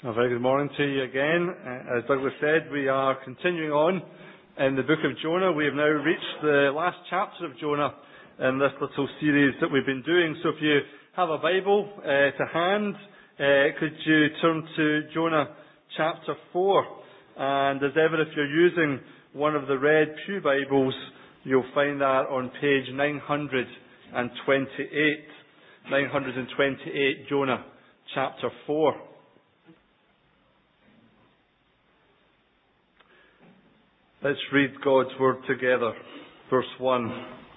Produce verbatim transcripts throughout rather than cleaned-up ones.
A very good morning to you again. Uh, as Douglas said, we are continuing on in the book of Jonah. We have now reached the last chapter of Jonah in this little series that we've been doing. So if you have a Bible uh, to hand, uh, could you turn to Jonah chapter four? And as ever, if you're using one of the red pew Bibles, you'll find that on page nine hundred twenty-eight. nine hundred twenty-eight, Jonah chapter four. Let's read God's word together. Verse one.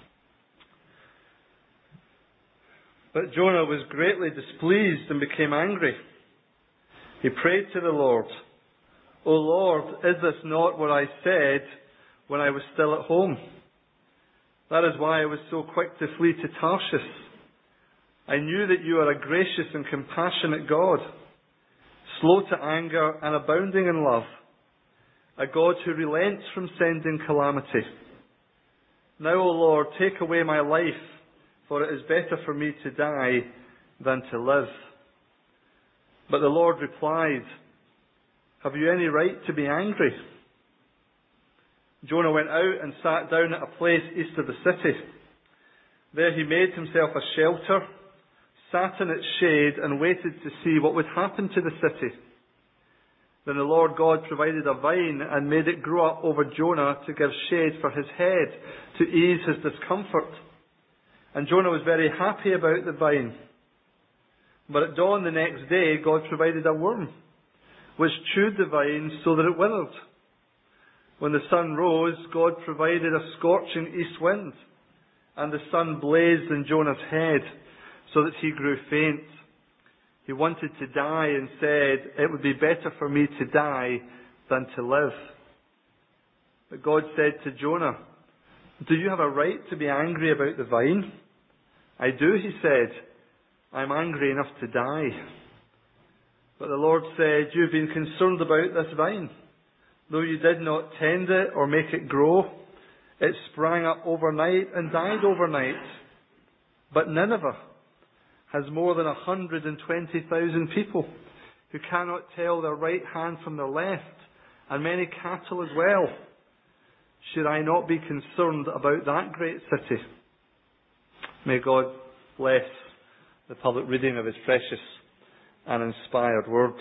But Jonah was greatly displeased and became angry. He prayed to the Lord, O Lord, is this not what I said when I was still at home? That is why I was so quick to flee to Tarshish. I knew that you are a gracious and compassionate God, slow to anger and abounding in love, a God who relents from sending calamity. Now, O Lord, take away my life, for it is better for me to die than to live. But the Lord replied, Have you any right to be angry? Jonah went out and sat down at a place east of the city. There he made himself a shelter, sat in its shade, and waited to see what would happen to the city. Then the Lord God provided a vine and made it grow up over Jonah to give shade for his head, to ease his discomfort. And Jonah was very happy about the vine. But at dawn the next day, God provided a worm, which chewed the vine so that it withered. When the sun rose, God provided a scorching east wind, and the sun blazed in Jonah's head, so that he grew faint. He wanted to die and said, It would be better for me to die than to live. But God said to Jonah, Do you have a right to be angry about the vine? I do, he said. I'm angry enough to die. But the Lord said, You've been concerned about this vine. Though you did not tend it or make it grow, it sprang up overnight and died overnight. But Nineveh has more than one hundred twenty thousand people who cannot tell their right hand from their left, and many cattle as well. Should I not be concerned about that great city? May God bless the public reading of His precious and inspired words.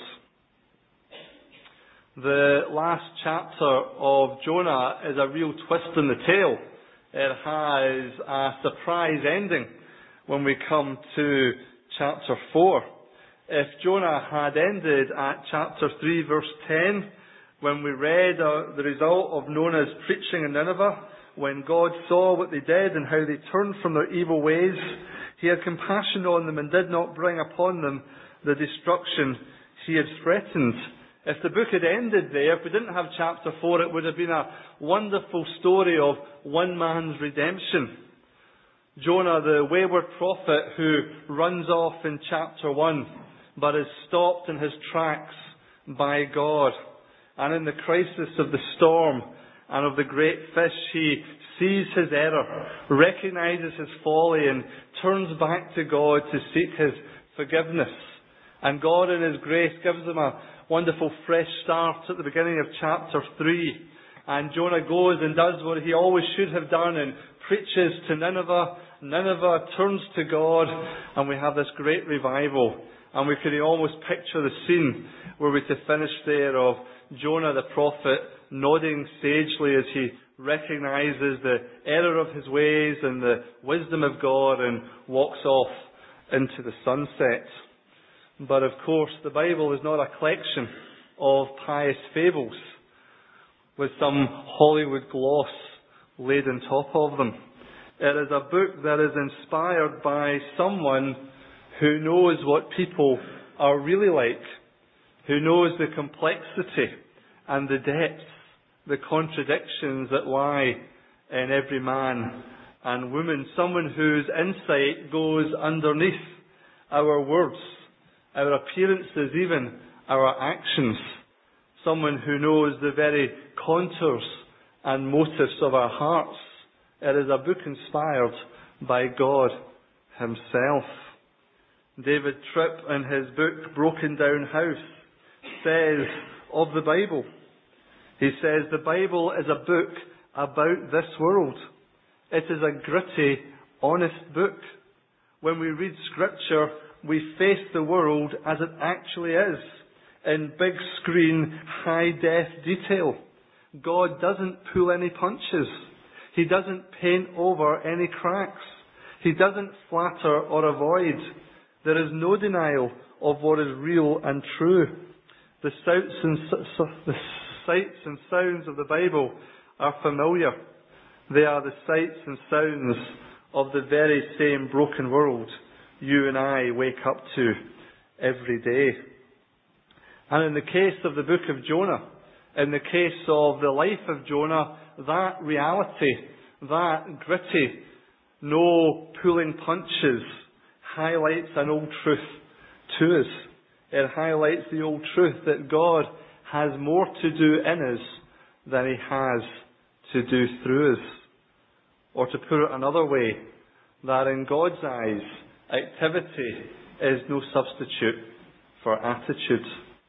The last chapter of Jonah is a real twist in the tale. It has a surprise ending when we come to chapter four. If Jonah had ended at chapter three, verse ten, when we read uh, the result of Jonah's preaching in Nineveh, when God saw what they did and how they turned from their evil ways, He had compassion on them and did not bring upon them the destruction He had threatened. If the book had ended there, if we didn't have chapter four, it would have been a wonderful story of one man's redemption. Jonah, the wayward prophet who runs off in chapter one, but is stopped in his tracks by God. And in the crisis of the storm and of the great fish, he sees his error, recognizes his folly, and turns back to God to seek His forgiveness. And God in His grace gives him a wonderful fresh start at the beginning of chapter three. And Jonah goes and does what he always should have done and preaches to Nineveh. Nineveh turns to God, and we have this great revival. And we can almost picture the scene where we to finish there of Jonah the prophet nodding sagely as he recognizes the error of his ways and the wisdom of God and walks off into the sunset. But of course, the Bible is not a collection of pious fables with some Hollywood gloss laid on top of them. It is a book that is inspired by someone who knows what people are really like, who knows the complexity and the depth, the contradictions that lie in every man and woman, someone whose insight goes underneath our words, our appearances, even our actions, someone who knows the very contours and motives of our hearts. It is a book inspired by God Himself. David Tripp, in his book Broken Down House, says of the Bible. He says the Bible is a book about this world. It is a gritty, honest book. When we read Scripture, we face the world as it actually is, in big screen, high-def detail. God doesn't pull any punches. He doesn't paint over any cracks. He doesn't flatter or avoid. There is no denial of what is real and true. The sights and, the sights and sounds of the Bible are familiar. They are the sights and sounds of the very same broken world you and I wake up to every day. And in the case of the book of Jonah, in the case of the life of Jonah, that reality, that gritty, no pulling punches, highlights an old truth to us. It highlights the old truth that God has more to do in us than He has to do through us. Or to put it another way, that in God's eyes, activity is no substitute for attitude.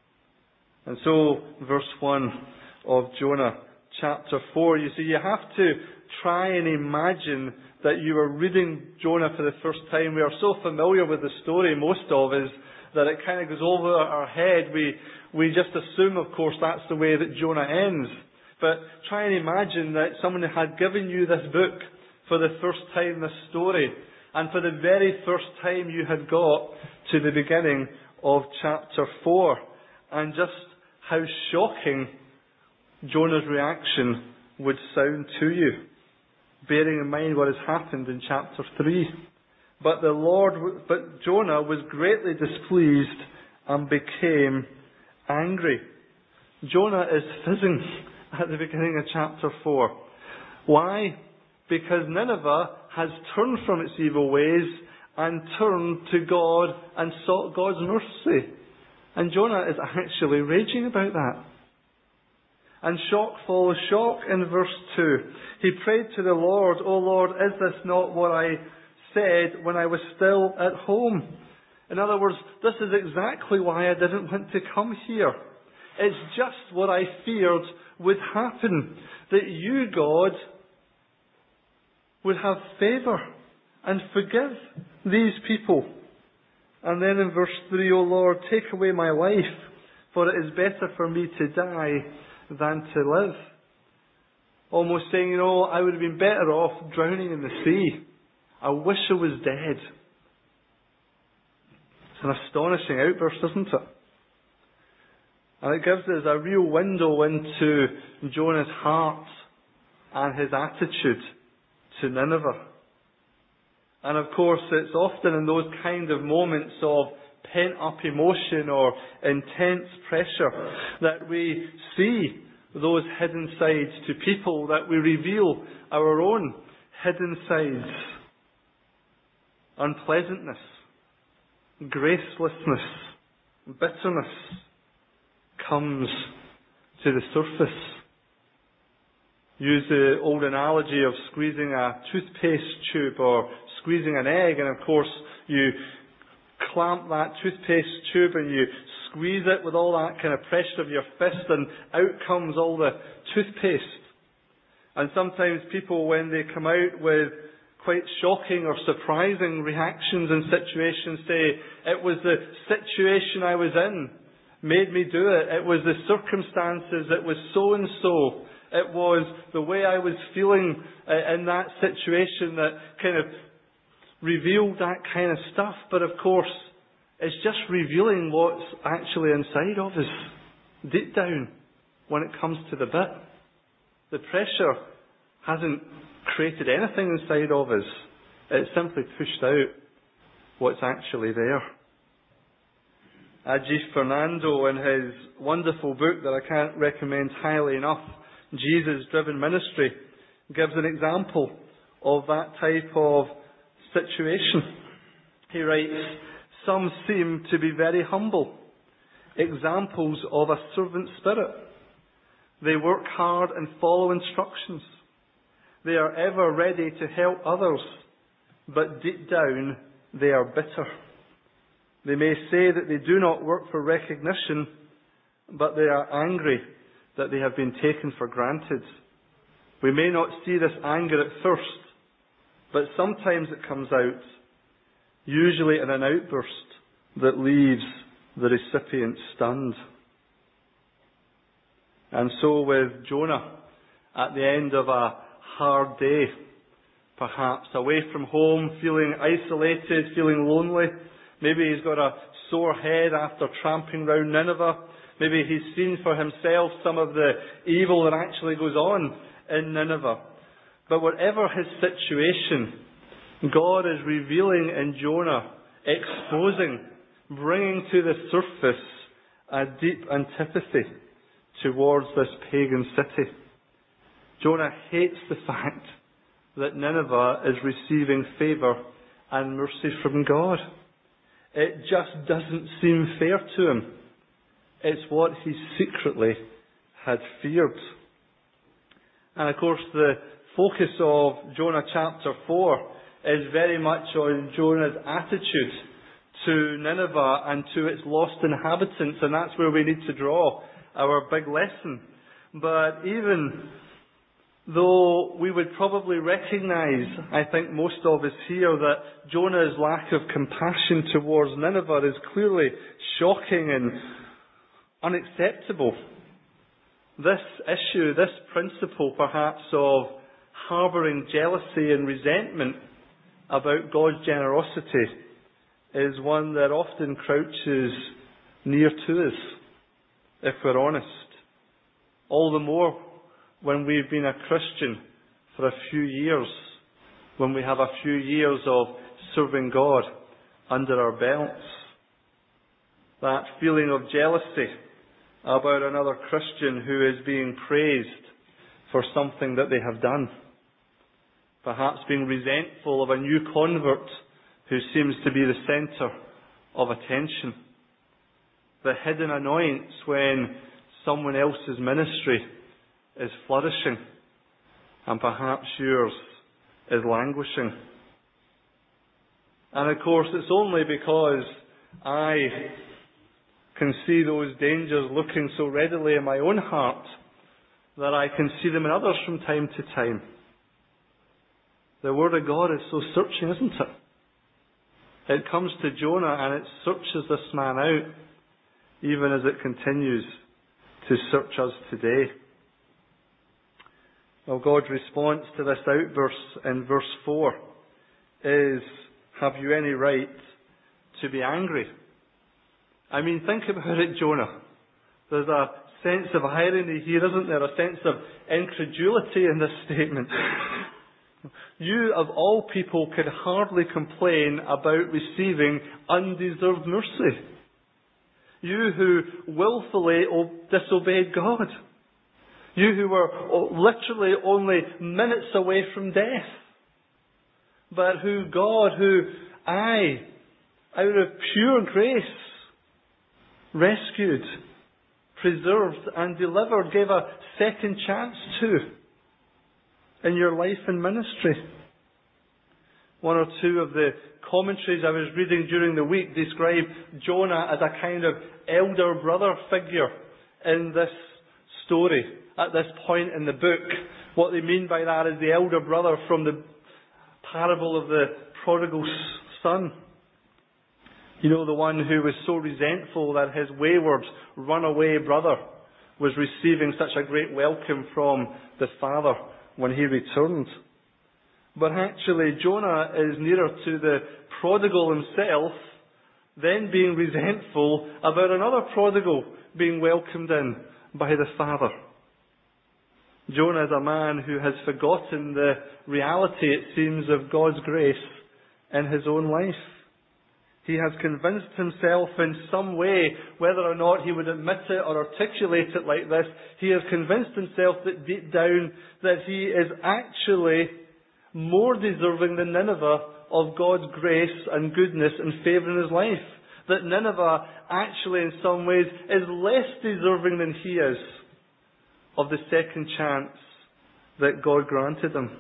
And so, verse one of Jonah chapter four, you see, you have to try and imagine that you are reading Jonah for the first time. We are so familiar with the story, most of us, that it kind of goes over our head. We, we just assume, of course, that's the way that Jonah ends. But try and imagine that someone had given you this book for the first time, this story, and for the very first time you had got to the beginning of chapter four, and just how shocking Jonah's reaction would sound to you, bearing in mind what has happened in chapter three. But the Lord, but Jonah was greatly displeased and became angry. Jonah is fizzing at the beginning of chapter four. Why? Because Nineveh has turned from its evil ways and turned to God and sought God's mercy. And Jonah is actually raging about that. And shock follows shock in verse two. He prayed to the Lord, "O Lord, is this not what I said when I was still at home?" In other words, this is exactly why I didn't want to come here. It's just what I feared would happen. That you, God, would have favour and forgive these people. And then in verse three, "O Lord, take away my life, for it is better for me to die than to live." Almost saying, you know, I would have been better off drowning in the sea. I wish I was dead. It's an astonishing outburst, isn't it? And it gives us a real window into Jonah's heart and his attitude to Nineveh. And of course, it's often in those kind of moments of pent-up emotion or intense pressure that we see those hidden sides to people, that we reveal our own hidden sides. Unpleasantness, gracelessness, bitterness comes to the surface. Use the old analogy of squeezing a toothpaste tube or squeezing an egg, and of course you clamp that toothpaste tube and you squeeze it with all that kind of pressure of your fist, and out comes all the toothpaste. And sometimes people, when they come out with quite shocking or surprising reactions and situations, say, "It was the situation I was in made me do it. It was the circumstances. It was so and so. It was the way I was feeling uh, in that situation that kind of revealed that kind of stuff." But of course, it's just revealing what's actually inside of us, deep down, when it comes to the bit. The pressure hasn't created anything inside of us. It's simply pushed out what's actually there. Ajif Fernando, in his wonderful book that I can't recommend highly enough, Jesus-Driven Ministry, gives an example of that type of situation. He writes, "Some seem to be very humble, examples of a servant spirit. They work hard and follow instructions. They are ever ready to help others, but deep down they are bitter. They may say that they do not work for recognition, but they are angry that they have been taken for granted. We may not see this anger at first, but sometimes it comes out, usually in an outburst that leaves the recipient stunned. And so with Jonah, at the end of a hard day, perhaps away from home, feeling isolated, feeling lonely, maybe he's got a sore head after tramping round Nineveh, maybe he's seen for himself some of the evil that actually goes on in Nineveh. But whatever his situation, God is revealing in Jonah, exposing, bringing to the surface a deep antipathy towards this pagan city. Jonah hates the fact that Nineveh is receiving favour and mercy from God. It just doesn't seem fair to him. It's what he secretly had feared. And of course the focus of Jonah chapter four is very much on Jonah's attitude to Nineveh and to its lost inhabitants, and that's where we need to draw our big lesson. But even though we would probably recognise, I think most of us here, that Jonah's lack of compassion towards Nineveh is clearly shocking and unacceptable. This issue, this principle perhaps of harbouring jealousy and resentment about God's generosity is one that often crouches near to us, if we're honest. All the more when we've been a Christian for a few years, when we have a few years of serving God under our belts. That feeling of jealousy about another Christian who is being praised for something that they have done. Perhaps being resentful of a new convert who seems to be the centre of attention. The hidden annoyance when someone else's ministry is flourishing and perhaps yours is languishing. And of course it's only because I can see those dangers looking so readily in my own heart that I can see them in others from time to time. The Word of God is so searching, isn't it? It comes to Jonah and it searches this man out, even as it continues to search us today. Well, God's response to this outburst in verse four is, have you any right to be angry? I mean, think about it, Jonah. There's a sense of irony here, isn't there? A sense of incredulity in this statement. You, of all people, could hardly complain about receiving undeserved mercy. You who willfully disobeyed God. You who were literally only minutes away from death. But who God, who I, out of pure grace, rescued, preserved and delivered, gave a second chance to in your life and ministry. One or two of the commentaries I was reading during the week describe Jonah as a kind of elder brother figure in this story at this point in the book. What they mean by that is the elder brother from the parable of the prodigal son. You know, the one who was so resentful that his wayward, runaway brother was receiving such a great welcome from the father when he returned. But actually, Jonah is nearer to the prodigal himself than being resentful about another prodigal being welcomed in by the father. Jonah is a man who has forgotten the reality, it seems, of God's grace in his own life. He has convinced himself in some way, whether or not he would admit it or articulate it like this, he has convinced himself that deep down that he is actually more deserving than Nineveh of God's grace and goodness and favour in his life. That Nineveh actually in some ways is less deserving than he is of the second chance that God granted him.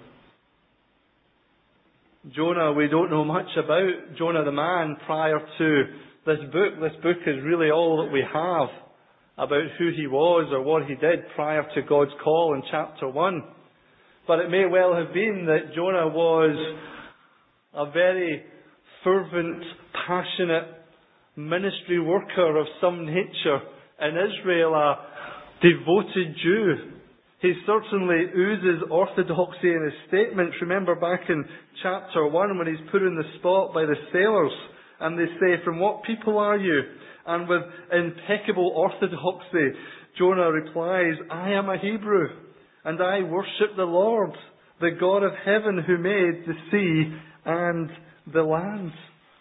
Jonah, we don't know much about Jonah the man prior to this book. This book is really all that we have about who he was or what he did prior to God's call in chapter one. But it may well have been that Jonah was a very fervent, passionate ministry worker of some nature in Israel, a devoted Jew. He certainly oozes orthodoxy in his statements. Remember back in chapter one when he's put in the spot by the sailors and they say, "From what people are you?" And with impeccable orthodoxy, Jonah replies, "I am a Hebrew and I worship the Lord, the God of heaven who made the sea and the land."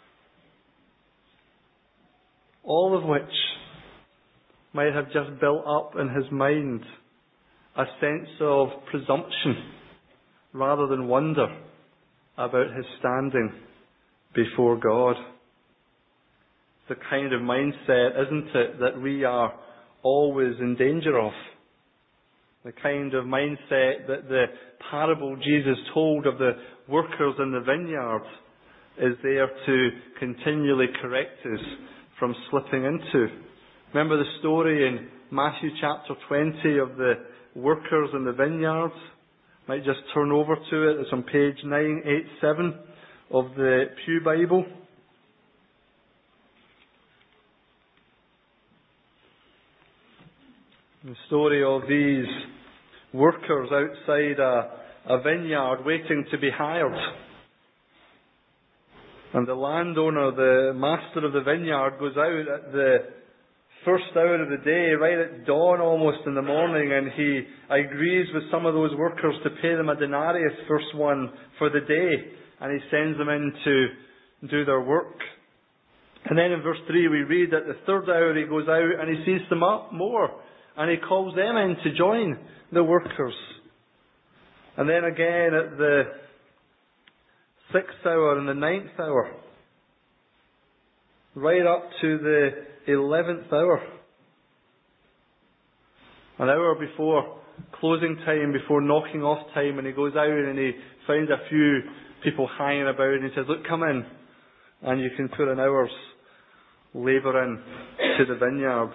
All of which might have just built up in his mind a sense of presumption rather than wonder about his standing before God. It's the kind of mindset, isn't it, that we are always in danger of. The kind of mindset that the parable Jesus told of the workers in the vineyard is there to continually correct us from slipping into. Remember the story in Matthew chapter twenty of the workers in the vineyard? Might just turn over to it. It's on page nine eighty-seven of the Pew Bible. The story of these workers outside a, a vineyard waiting to be hired. And the landowner, the master of the vineyard, goes out at the first hour of the day, right at dawn almost in the morning, and he agrees with some of those workers to pay them a denarius, first one, for the day. And he sends them in to do their work. And then in verse three we read that the third hour he goes out and he sees them up more. And he calls them in to join the workers. And then again at the sixth hour and the ninth hour, right up to the eleventh hour. An hour before closing time, before knocking off time, and he goes out and he finds a few people hanging about and he says, "Look, come in and you can put an hour's labour in to the vineyard."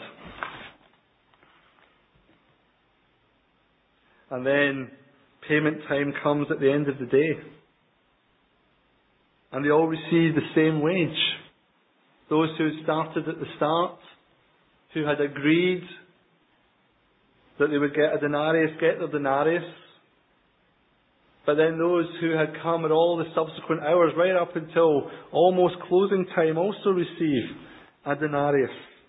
And then payment time comes at the end of the day. And they all receive the same wage. Those who started at the start, who had agreed that they would get a denarius, get their denarius. But then those who had come at all the subsequent hours, right up until almost closing time, also receive a denarius.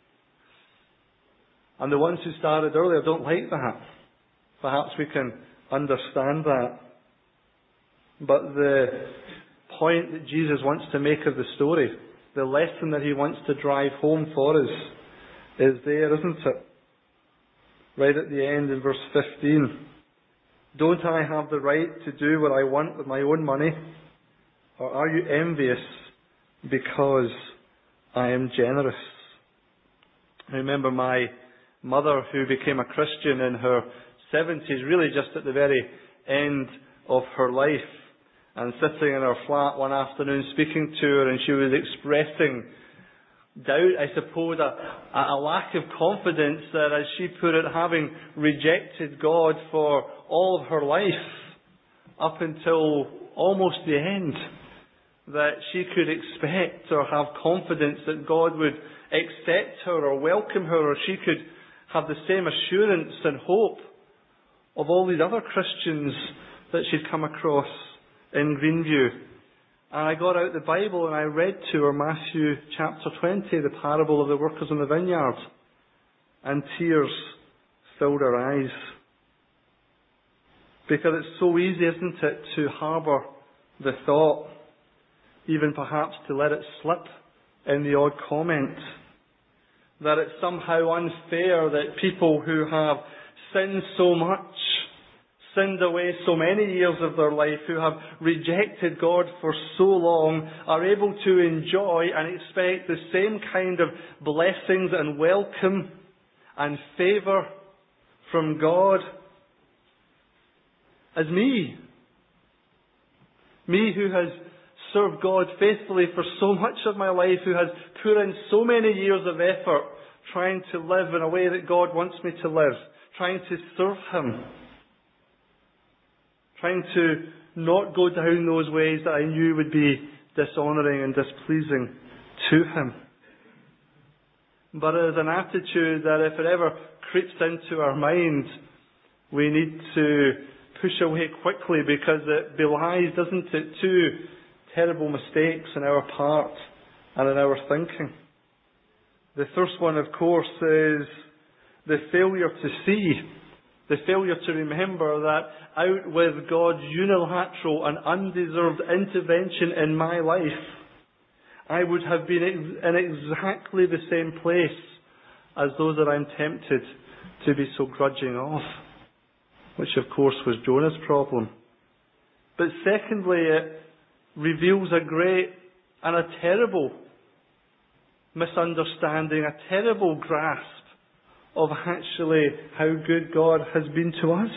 And the ones who started earlier don't like that. Perhaps we can understand that. But the point that Jesus wants to make of the story, the lesson that he wants to drive home for us, is there, isn't it? Right at the end in verse fifteen. "Don't I have the right to do what I want with my own money? Or are you envious because I am generous?" I remember my mother, who became a Christian in her seventies, really just at the very end of her life, and sitting in her flat one afternoon speaking to her, and she was expressing doubt, I suppose, a, a lack of confidence that, as she put it, having rejected God for all of her life, up until almost the end, that she could expect or have confidence that God would accept her or welcome her, or she could have the same assurance and hope of all these other Christians that she'd come across in Greenview. And I got out the Bible and I read to her Matthew chapter twenty, the parable of the workers in the vineyard. And tears filled her eyes. Because it's so easy, isn't it, to harbour the thought, even perhaps to let it slip in the odd comment, that it's somehow unfair that people who have sinned so much, sinned away so many years of their life, who have rejected God for so long, are able to enjoy and expect the same kind of blessings and welcome and favour from God as me. Me who has served God faithfully for so much of my life, who has put in so many years of effort trying to live in a way that God wants me to live, trying to serve Him, trying to not go down those ways that I knew would be dishonouring and displeasing to Him. But it is an attitude that if it ever creeps into our mind, we need to push away quickly, because it belies, doesn't it, two terrible mistakes on our part and in our thinking. The first one, of course, is the failure to see, the failure to remember that out with God's unilateral and undeserved intervention in my life, I would have been in exactly the same place as those that I'm tempted to be so grudging of, which of course was Jonah's problem. But secondly, it reveals a great and a terrible misunderstanding, a terrible grasp of actually how good God has been to us.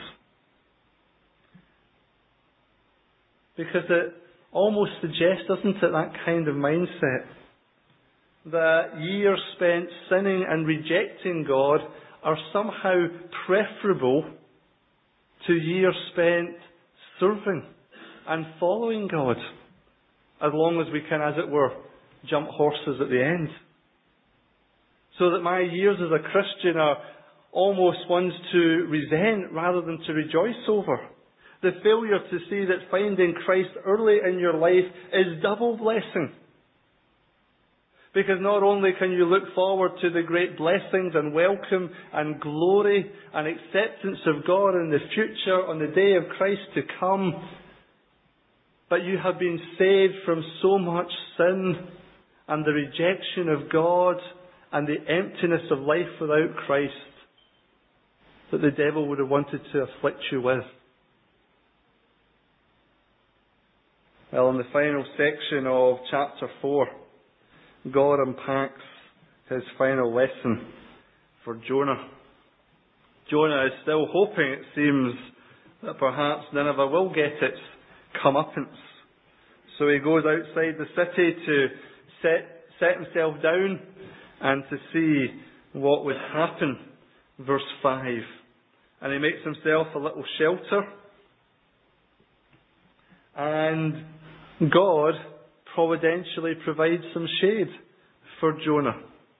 Because it almost suggests, doesn't it, that kind of mindset, that years spent sinning and rejecting God are somehow preferable to years spent serving and following God, as long as we can, as it were, jump horses at the end. So that my years as a Christian are almost ones to resent rather than to rejoice over. The failure to see that finding Christ early in your life is double blessing. Because not only can you look forward to the great blessings and welcome and glory and acceptance of God in the future on the day of Christ to come, but you have been saved from so much sin and the rejection of God and the emptiness of life without Christ that the devil would have wanted to afflict you with. Well, in the final section of chapter four, God unpacks His final lesson for Jonah. Jonah is still hoping, it seems, that perhaps Nineveh will get its comeuppance. So he goes outside the city to set, set himself down and to see what would happen. Verse five. And he makes himself a little shelter. And God providentially provides some shade for Jonah.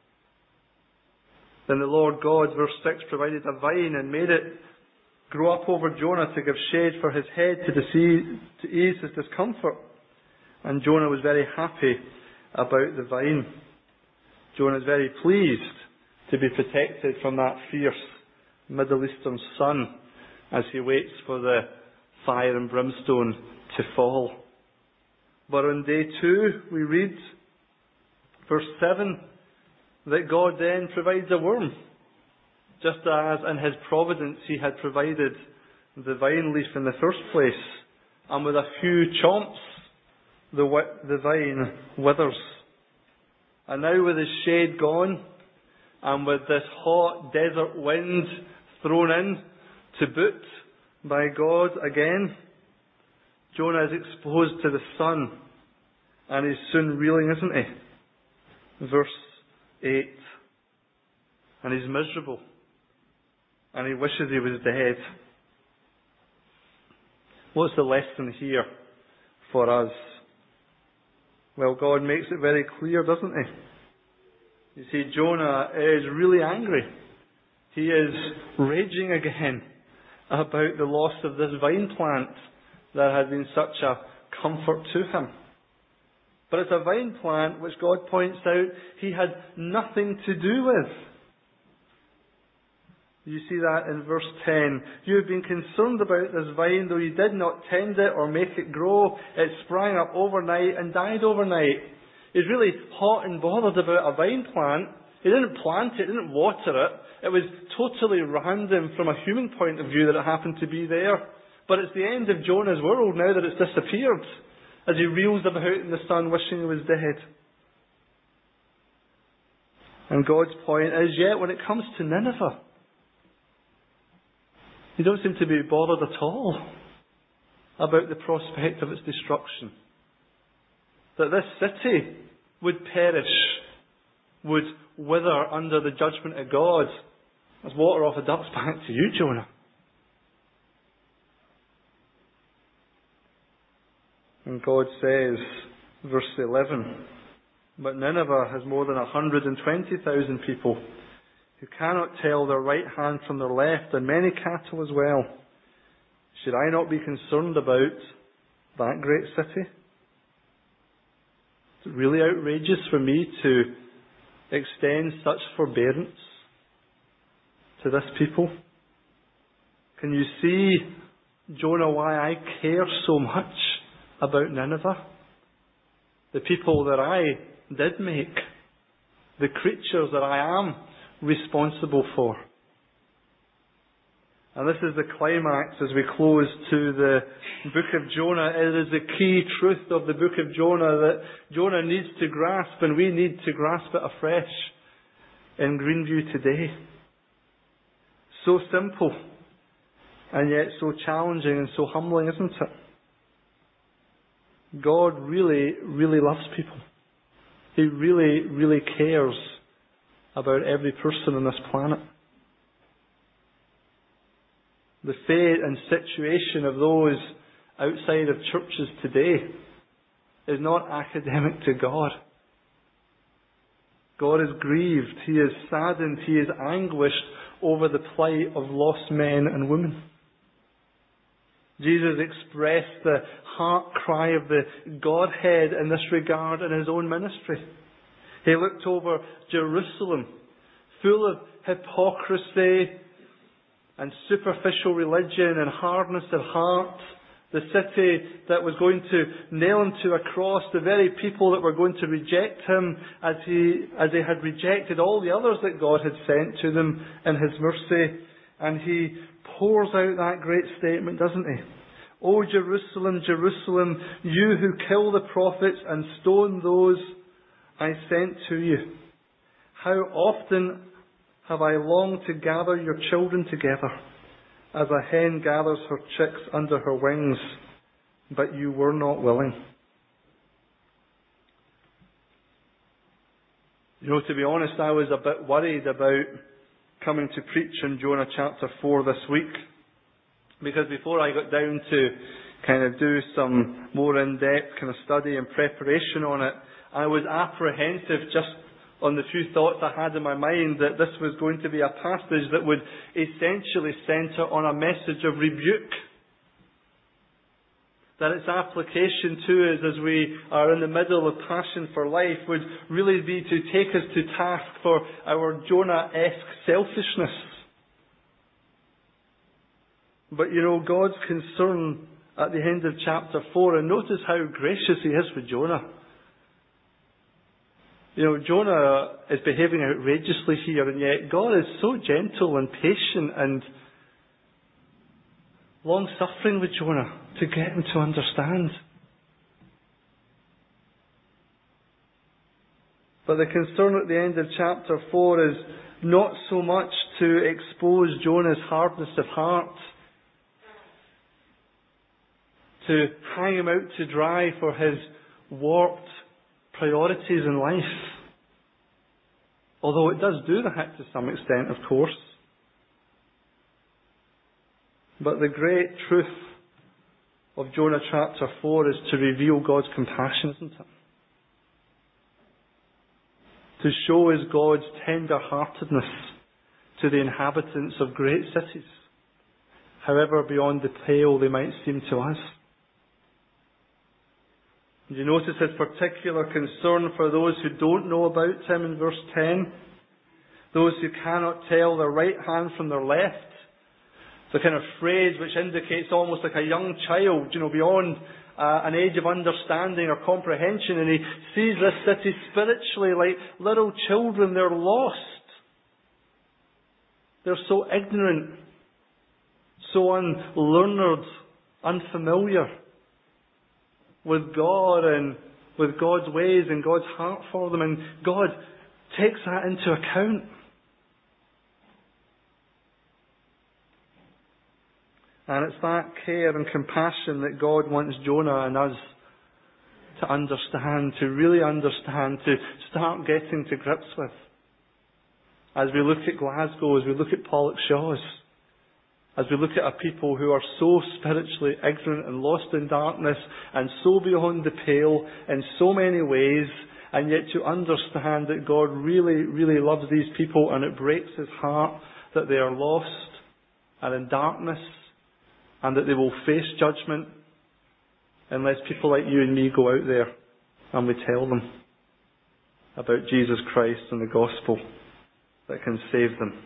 Then the Lord God, verse six, provided a vine and made it grow up over Jonah to give shade for his head to, deceive, to ease his discomfort. And Jonah was very happy about the vine. Jonah is very pleased to be protected from that fierce Middle Eastern sun as he waits for the fire and brimstone to fall. But on day two, we read, verse seven, that God then provides a worm, just as in His providence He had provided the vine leaf in the first place, and with a few chomps, the, the vine withers. And now with His shade gone, and with this hot desert wind thrown in to boot by God again, Jonah is exposed to the sun, and he's soon reeling, isn't he? Verse eight. And he's miserable, and he wishes he was dead. What's the lesson here for us? Well, God makes it very clear, doesn't He? You see, Jonah is really angry. He is raging again about the loss of this vine plant that had been such a comfort to him. But it's a vine plant which God points out he had nothing to do with. You see that in verse ten. You have been concerned about this vine, though you did not tend it or make it grow. It sprang up overnight and died overnight. He's really hot and bothered about a vine plant. He didn't plant it, didn't water it. It was totally random from a human point of view that it happened to be there. But it's the end of Jonah's world now that it's disappeared, as he reels about in the sun wishing he was dead. And God's point is, yet when it comes to Nineveh, you don't seem to be bothered at all about the prospect of its destruction. that this city would perish, would wither under the judgment of God. As water off a duck's back to you, Jonah. And God says, verse eleven, but Nineveh has more than one hundred twenty thousand people who cannot tell their right hand from their left, and many cattle as well. Should I not be concerned about that great city? Is it really outrageous for me to extend such forbearance to this people? Can you see, Jonah, why I care so much about Nineveh? The people that I did make, the creatures that I am responsible for. And this is the climax as we close to the book of Jonah. It is the key truth of the book of Jonah that Jonah needs to grasp, and we need to grasp it afresh in Greenview today. So simple, and yet so challenging and so humbling, isn't it? God really, really loves people. He really, really cares about every person on this planet. The fate and situation of those outside of churches today is not academic to God. God is grieved, He is saddened, He is anguished over the plight of lost men and women. Jesus expressed the heart cry of the Godhead in this regard in His own ministry. He looked over Jerusalem, full of hypocrisy and superficial religion and hardness of heart, the city that was going to nail Him to a cross, the very people that were going to reject Him as he, as they had rejected all the others that God had sent to them in His mercy. And He pours out that great statement, doesn't He? O Jerusalem, Jerusalem, you who kill the prophets and stone those I sent to you. How often have I longed to gather your children together, as a hen gathers her chicks under her wings, but you were not willing. You know, to be honest, I was a bit worried about coming to preach in Jonah chapter four this week, because before I got down to kind of do some more in-depth kind of study and preparation on it, I was apprehensive just on the few thoughts I had in my mind that this was going to be a passage that would essentially centre on a message of rebuke. That its application to us as we are in the middle of Passion for Life would really be to take us to task for our Jonah-esque selfishness. But you know, God's concern at the end of chapter four, and notice how gracious He is with Jonah. You know, Jonah is behaving outrageously here, and yet God is so gentle and patient and long-suffering with Jonah to get him to understand. But the concern at the end of chapter four is not so much to expose Jonah's hardness of heart, to hang him out to dry for his warped priorities in life. Although it does do that to some extent, of course. But the great truth of Jonah chapter four is to reveal God's compassion, isn't it? To show us God's tender-heartedness to the inhabitants of great cities, however beyond the pale they might seem to us. You notice His particular concern for those who don't know about Him in verse ten. Those who cannot tell their right hand from their left. It's a kind of phrase which indicates almost like a young child, you know, beyond uh, an age of understanding or comprehension. And he sees this city spiritually like little children. They're lost. They're so ignorant, so unlearned, unfamiliar with God and with God's ways and God's heart for them. And God takes that into account. And it's that care and compassion that God wants Jonah and us to understand, to really understand, to start getting to grips with. As we look at Glasgow, as we look at Pollokshaws, as we look at a people who are so spiritually ignorant and lost in darkness and so beyond the pale in so many ways, and yet to understand that God really, really loves these people, and it breaks His heart that they are lost and in darkness and that they will face judgment unless people like you and me go out there and we tell them about Jesus Christ and the gospel that can save them.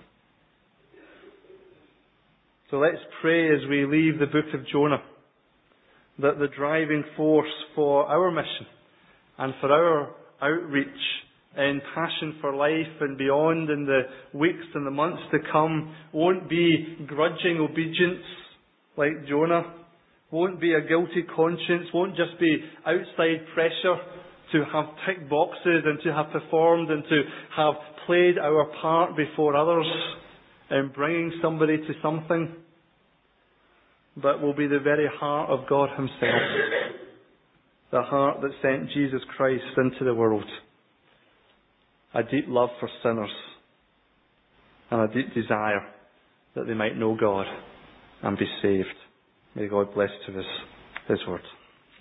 So let's pray as we leave the book of Jonah that the driving force for our mission and for our outreach in Passion for Life and beyond in the weeks and the months to come won't be grudging obedience like Jonah, won't be a guilty conscience, won't just be outside pressure to have ticked boxes and to have performed and to have played our part before others in bringing somebody to something, but will be the very heart of God Himself, the heart that sent Jesus Christ into the world, a deep love for sinners and a deep desire that they might know God and be saved. May God bless to us His word.